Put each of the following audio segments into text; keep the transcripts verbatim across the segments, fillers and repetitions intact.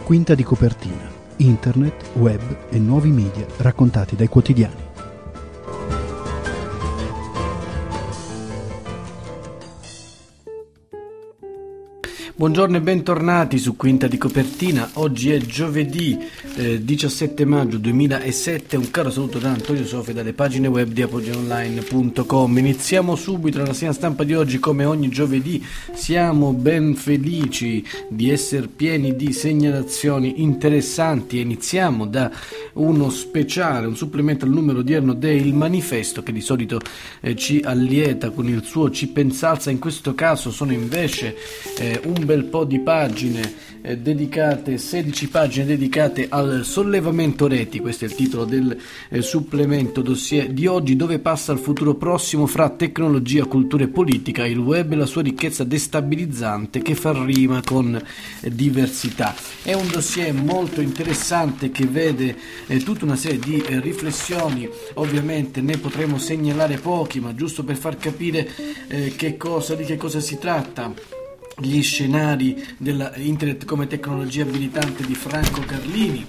Quinta di copertina, internet, web e nuovi media raccontati dai quotidiani. Buongiorno e bentornati su Quinta di Copertina. Oggi è giovedì eh, diciassette maggio duemilasette. Un caro saluto da Antonio Sofri dalle pagine web di apogeo online punto com. Iniziamo subito la rassegna stampa di oggi. Come ogni giovedì siamo ben felici di essere pieni di segnalazioni interessanti. Iniziamo da uno speciale, un supplemento al numero odierno del Manifesto, che di solito eh, ci allieta con il suo Ci Pensalza. In questo caso sono invece eh, un bel po' di pagine eh, dedicate, sedici pagine dedicate al sollevamento reti. Questo è il titolo del eh, supplemento dossier di oggi. Dove passa il futuro prossimo fra tecnologia, cultura e politica, il web e la sua ricchezza destabilizzante che fa rima con eh, diversità. È un dossier molto interessante che vede eh, tutta una serie di eh, riflessioni. Ovviamente ne potremo segnalare pochi, ma giusto per far capire eh, che cosa, di che cosa si tratta. Gli scenari della internet come tecnologia abilitante di Franco Carlini,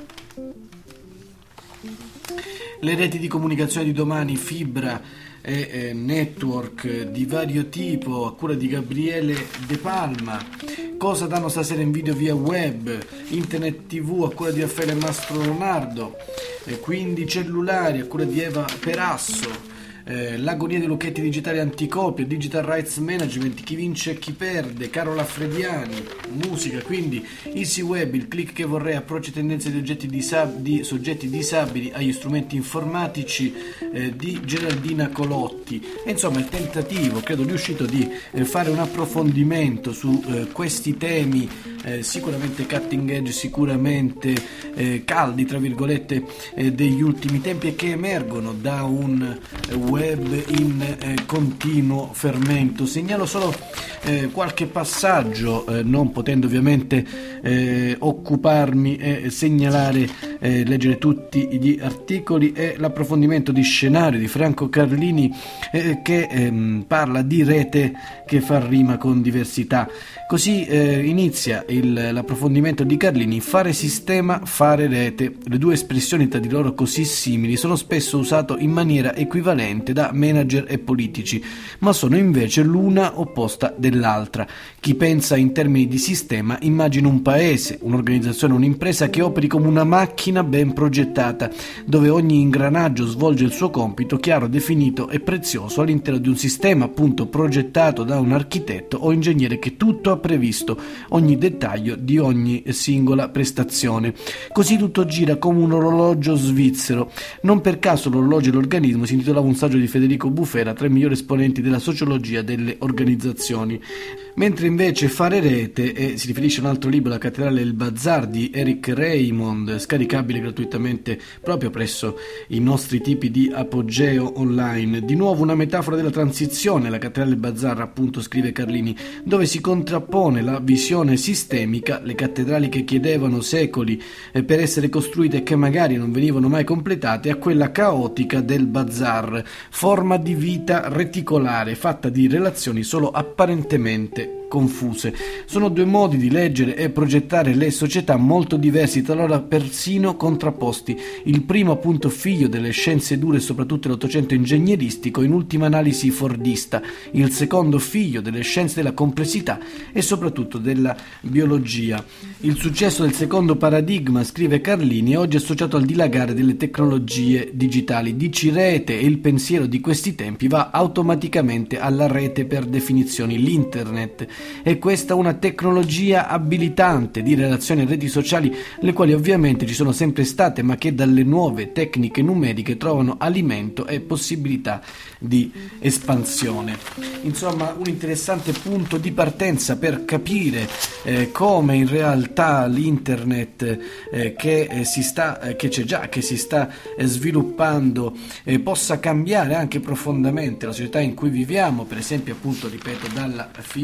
le reti di comunicazione di domani, fibra e eh, network di vario tipo a cura di Gabriele De Palma, cosa danno stasera in video via web, internet tv a cura di Raffaele Mastro Leonardo, eh, quindi cellulari a cura di Eva Perasso, Eh, l'agonia dei lucchetti digitali anticopia, digital rights management, chi vince e chi perde, Carola Frediani, musica, quindi Easy Web, il click che vorrei, approcci e tendenze di, oggetti disab- di soggetti disabili agli strumenti informatici eh, di Geraldina Colotti. E insomma il tentativo, credo riuscito, di eh, fare un approfondimento su eh, questi temi eh, sicuramente cutting edge, sicuramente eh, caldi tra virgolette eh, degli ultimi tempi, e che emergono da un eh, web in eh, continuo fermento. Segnalo solo eh, qualche passaggio, eh, non potendo ovviamente eh, occuparmi e segnalare, eh, leggere tutti gli articoli, e l'approfondimento di scenario di Franco Carlini eh, che ehm, parla di rete che fa rima con diversità. Così eh, inizia il, l'approfondimento di Carlini: fare sistema, fare rete. Le due espressioni tra di loro così simili sono spesso usate in maniera equivalente da manager e politici, ma sono invece l'una opposta dell'altra. Chi pensa in termini di sistema immagina un paese, un'organizzazione, un'impresa che operi come una macchina ben progettata, dove ogni ingranaggio svolge il suo compito chiaro, definito e prezioso all'interno di un sistema appunto progettato da un architetto o ingegnere che tutto ha previsto, ogni dettaglio di ogni singola prestazione. Così tutto gira come un orologio svizzero. Non per caso l'orologio e l'organismo si intitolava un saggio di Federico Bufera tra i migliori esponenti della sociologia delle organizzazioni. Mentre invece fare rete, e si riferisce a un altro libro, La cattedrale del bazar di Eric Raymond, scaricabile gratuitamente proprio presso i nostri tipi di apogeo online. Di nuovo una metafora della transizione, La cattedrale del bazar, appunto, scrive Carlini, dove si contrappone la visione sistemica, le cattedrali che chiedevano secoli per essere costruite e che magari non venivano mai completate, a quella caotica del bazar, forma di vita reticolare fatta di relazioni solo apparentemente confuse. Sono due modi di leggere e progettare le società molto diversi, talora persino contrapposti. Il primo appunto figlio delle scienze dure e soprattutto dell'Ottocento ingegneristico, in ultima analisi fordista; il secondo figlio delle scienze della complessità e soprattutto della biologia. Il successo del secondo paradigma, scrive Carlini, è oggi associato al dilagare delle tecnologie digitali. Dici rete e il pensiero di questi tempi va automaticamente alla rete per definizioni, l'internet. È questa una tecnologia abilitante di relazioni e reti sociali, le quali ovviamente ci sono sempre state, ma che dalle nuove tecniche numeriche trovano alimento e possibilità di espansione. Insomma, un interessante punto di partenza per capire eh, come in realtà l'internet eh, che eh, si sta eh, che c'è già, che si sta eh, sviluppando eh, possa cambiare anche profondamente la società in cui viviamo, per esempio appunto, ripeto, dalla fibra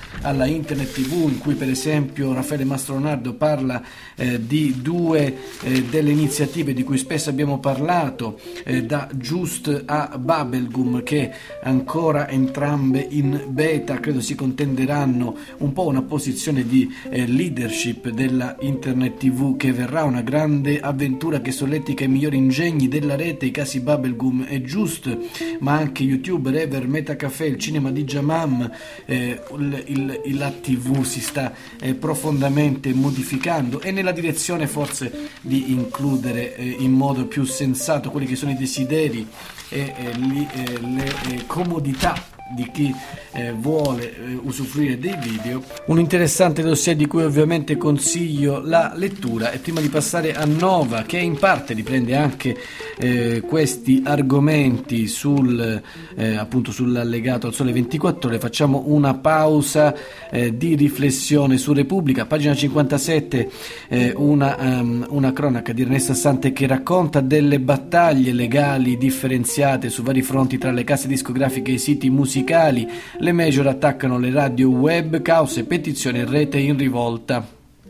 alla Internet tivù, in cui per esempio Raffaele Mastronardo parla eh, di due eh, delle iniziative di cui spesso abbiamo parlato, eh, da Just a Bubblegum, che ancora entrambe in beta credo si contenderanno un po' una posizione di eh, leadership della Internet tivù, che verrà una grande avventura che solletica i migliori ingegni della rete, i casi Bubblegum e Just, ma anche YouTube, Rever, Metacafé, il cinema di Jamam. eh, il, il, la tivù si sta eh, profondamente modificando, e nella direzione forse di includere eh, in modo più sensato quelli che sono i desideri e eh, li, eh, le eh, comodità di chi eh, vuole eh, usufruire dei video. Un interessante dossier di cui ovviamente consiglio la lettura. E prima di passare a Nova, che in parte riprende anche eh, questi argomenti sul eh, appunto sull'allegato al Sole ventiquattro Ore, facciamo una pausa eh, di riflessione su Repubblica, pagina cinquantasette, eh, una, um, una cronaca di Ernesto Sante che racconta delle battaglie legali differenziate su vari fronti tra le case discografiche e i siti musicali. Le major attaccano le radio web, cause, petizioni e rete in rivolta.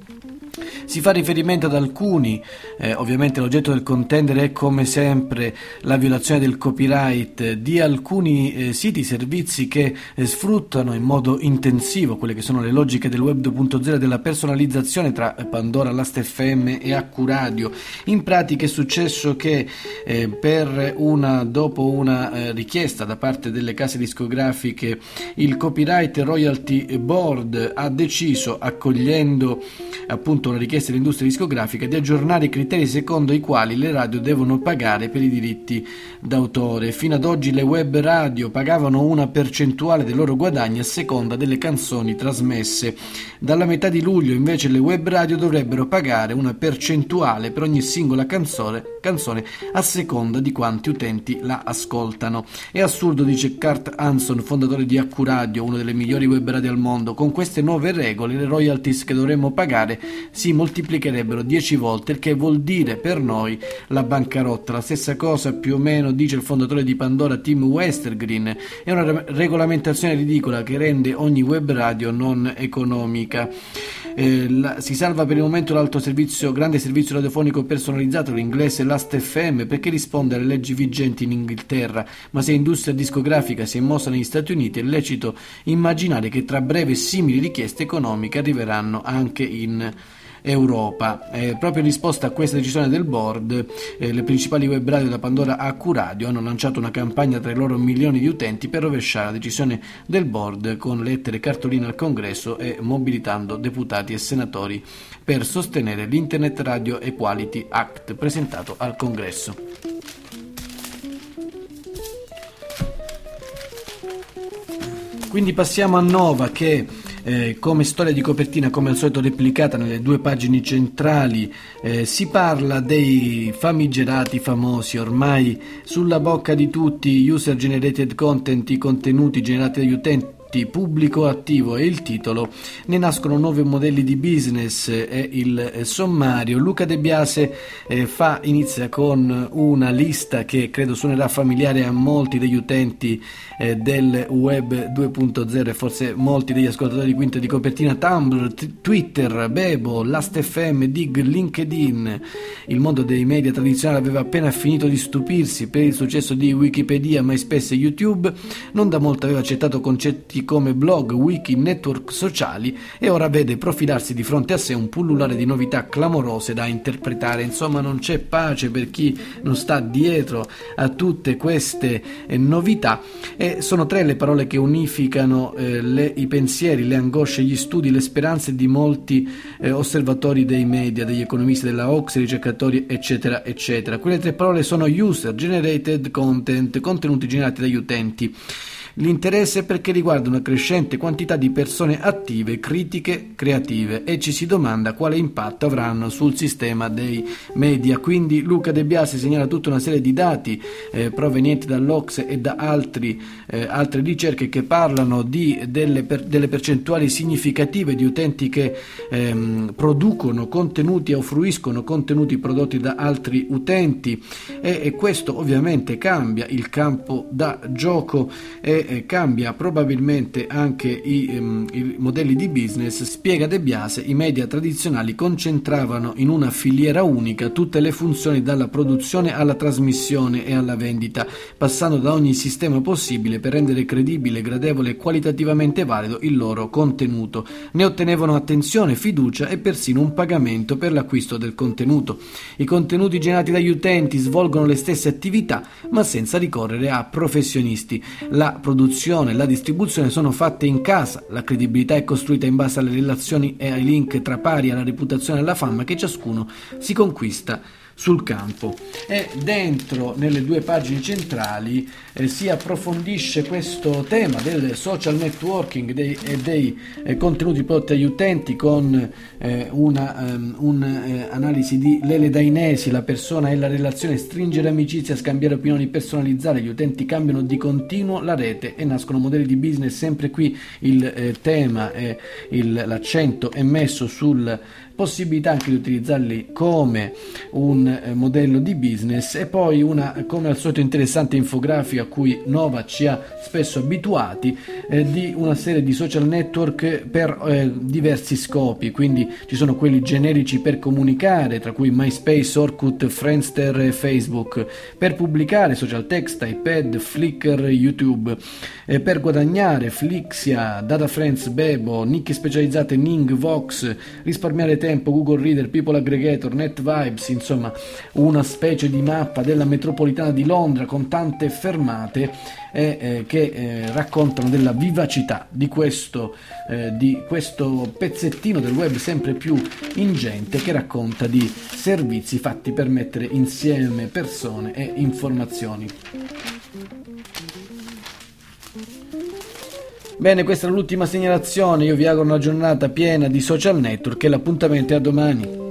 Si fa riferimento ad alcuni, eh, ovviamente l'oggetto del contendere è come sempre la violazione del copyright di alcuni eh, siti, servizi che eh, sfruttano in modo intensivo quelle che sono le logiche del web due punto zero, della personalizzazione tra Pandora, Last F M e Accuradio. In pratica è successo che eh, per una, dopo una eh, richiesta da parte delle case discografiche, il Copyright Royalty Board ha deciso, accogliendo appunto una richiesta dell'industria discografica, di aggiornare i criteri secondo i quali le radio devono pagare per i diritti d'autore. Fino ad oggi le web radio pagavano una percentuale dei loro guadagni a seconda delle canzoni trasmesse. Dalla metà di luglio invece le web radio dovrebbero pagare una percentuale per ogni singola canzone, canzone a seconda di quanti utenti la ascoltano. È assurdo, dice Kurt Hanson, fondatore di Accuradio, una delle migliori web radio al mondo. Con queste nuove regole le royalties che dovremmo pagare si moltiplicherebbero dieci volte, il che vuol dire per noi la bancarotta. La stessa cosa più o meno dice il fondatore di Pandora, Tim Westergren. È una re- regolamentazione ridicola che rende ogni web radio non economica. Eh, la, si salva per il momento l'alto servizio, grande servizio radiofonico personalizzato, l'inglese Last F M, perché risponde alle leggi vigenti in Inghilterra, ma se industria discografica si è mossa negli Stati Uniti è lecito immaginare che tra breve simili richieste economiche arriveranno anche in Europa. Eh, proprio in risposta a questa decisione del board, eh, le principali web radio da Pandora a Accuradio hanno lanciato una campagna tra i loro milioni di utenti per rovesciare la decisione del board con lettere e cartoline al Congresso e mobilitando deputati e senatori per sostenere l'Internet Radio Equality Act presentato al Congresso. Quindi passiamo a Nova, che Eh, come storia di copertina, come al solito replicata nelle due pagine centrali, eh, si parla dei famigerati, famosi, ormai sulla bocca di tutti, user generated content, i contenuti generati dagli utenti, pubblico attivo è il titolo. Ne nascono nuovi modelli di business, è il sommario. Luca De Biase eh, fa, inizia con una lista che credo suonerà familiare a molti degli utenti eh, del web due punto zero e forse molti degli ascoltatori di Quinta di Copertina: Tumblr, t- Twitter, Bebo, Last F M, Dig, LinkedIn. Il mondo dei media tradizionali aveva appena finito di stupirsi per il successo di Wikipedia, MySpace e YouTube. Non da molto aveva accettato concetti come blog, wiki, network sociali, e ora vede profilarsi di fronte a sé un pullulare di novità clamorose da interpretare. Insomma, non c'è pace per chi non sta dietro a tutte queste eh, novità, e sono tre le parole che unificano eh, le, i pensieri, le angosce, gli studi, le speranze di molti eh, osservatori dei media, degli economisti della O C S E, ricercatori eccetera eccetera. Quelle tre parole sono user generated content, contenuti generati dagli utenti. L'interesse è perché riguarda una crescente quantità di persone attive, critiche, creative, e ci si domanda quale impatto avranno sul sistema dei media. Quindi Luca De Biase segnala tutta una serie di dati eh, provenienti dall'O C S E e da altri, eh, altre ricerche che parlano di, delle, per, delle percentuali significative di utenti che ehm, producono contenuti o fruiscono contenuti prodotti da altri utenti, e, e questo ovviamente cambia il campo da gioco. E eh, cambia probabilmente anche i, ehm, i modelli di business. Spiega De Biase, i media tradizionali concentravano in una filiera unica tutte le funzioni dalla produzione alla trasmissione e alla vendita, passando da ogni sistema possibile per rendere credibile, gradevole e qualitativamente valido il loro contenuto. Ne ottenevano attenzione, fiducia e persino un pagamento per l'acquisto del contenuto. I contenuti generati dagli utenti svolgono le stesse attività, ma senza ricorrere a professionisti. La produzione e la distribuzione sono fatte in casa, la credibilità è costruita in base alle relazioni e ai link tra pari, alla reputazione e alla fama che ciascuno si conquista sul campo. E dentro, nelle due pagine centrali, eh, si approfondisce questo tema del social networking dei, e dei eh, contenuti prodotti agli utenti con eh, una um, un'analisi eh, di Lele Dainesi, la persona e la relazione, stringere amicizia, scambiare opinioni, personalizzare, gli utenti cambiano di continuo la rete e nascono modelli di business. Sempre qui il eh, tema e il, l'accento è messo sul possibilità anche di utilizzarli come un eh, modello di business. E poi una, come al solito, interessante infografica a cui Nova ci ha spesso abituati, eh, di una serie di social network per eh, diversi scopi. Quindi ci sono quelli generici per comunicare, tra cui MySpace, Orkut, Friendster e Facebook; per pubblicare, Social Text, iPad, Flickr, YouTube; eh, per guadagnare, Flixia, DataFriends, Bebo, nicchie specializzate, Ning, Vox; risparmiare tempo, Google Reader, People Aggregator, NetVibes. Insomma, una specie di mappa della metropolitana di Londra con tante fermate eh, eh, che eh, raccontano della vivacità di questo, eh, di questo pezzettino del web sempre più ingente, che racconta di servizi fatti per mettere insieme persone e informazioni. Bene, questa è l'ultima segnalazione. Io vi auguro una giornata piena di social network e l'appuntamento è a domani.